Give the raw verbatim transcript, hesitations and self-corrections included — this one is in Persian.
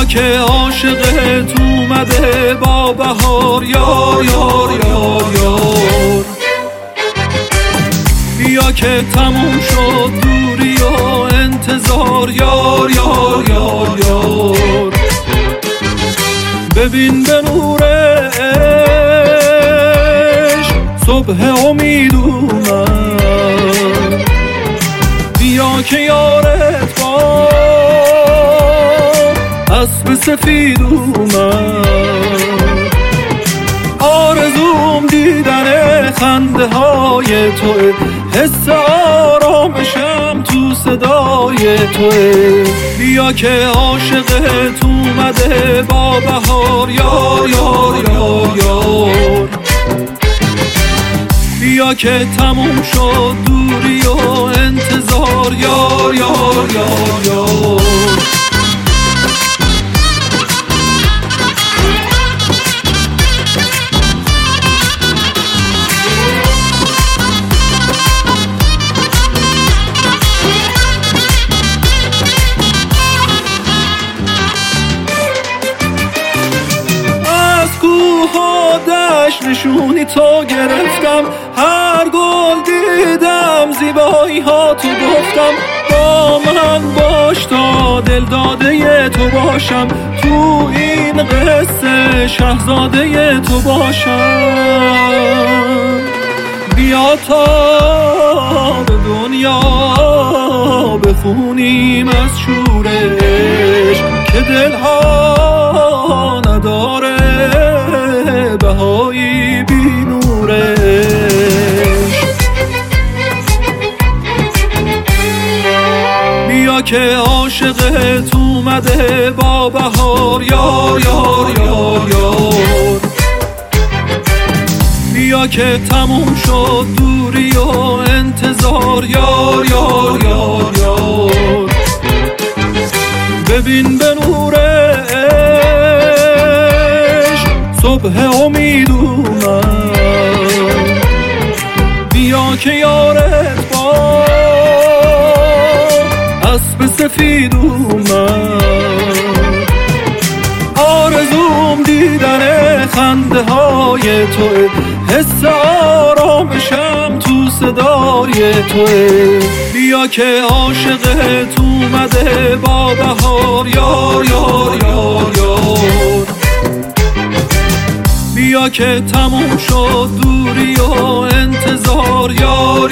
بیا که عاشقت اومده با بهار یار یار یار یار. بیا که تموم شد دوری و انتظار یار یار یار یار. ببین به نور عشق صبح امید اومد. بیا که یارت با اسب سفید اومد. آرزوم دیدن خنده های توه، حس آرامشم تو صدای توه. بیا که عاشقت اومده با بهار یار یار یار یار. بیا که تموم شد دوری و انتظار یار یار یار یار. نشونی تو گرفتم، هر گل دیدم زیبایی ها تو گفتم. با من باش تا دل داده تو باشم، تو این قصه شهزاده تو باشم. بیا تا به دنیا بخونیم از شور عشق که دلها نداره بهایی بی نورش. بیا که عاشقت اومده با بهار یار یار یار یار. بیا که تموم شد دوری و انتظار یار یار یار یار. ببین به نور صبح امید اومد. بیا که یارت با اسب سفید اومد. آرزوم دیدن خنده های توه، حس آرامشم تو صدای توه. بیا که عاشقت اومده با بهار یار یار یار یار. بیا که تموم شد دوری و انتظار یار